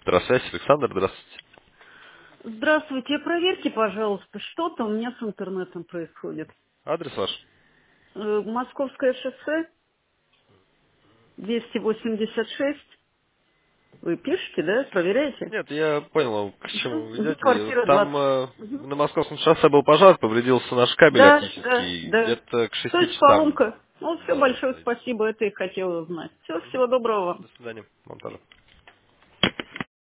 Электросвязь, Александр, здравствуйте. Здравствуйте, проверьте, пожалуйста, что-то у меня с интернетом происходит. Адрес ваш? Московское шоссе, 286. Вы пишете, да? Проверяете? Нет, я понял, к чему вы Мгм. ведете. Квартира Там 20. Мгм. на Московском шоссе был пожар, повредился наш кабель Да, да, оптический. да. Где-то к То шести есть часам поломка. Ну, все, должен большое подойти. спасибо, это и хотела узнать. Все, Мгм. всего доброго вам. До свидания. Вам тоже.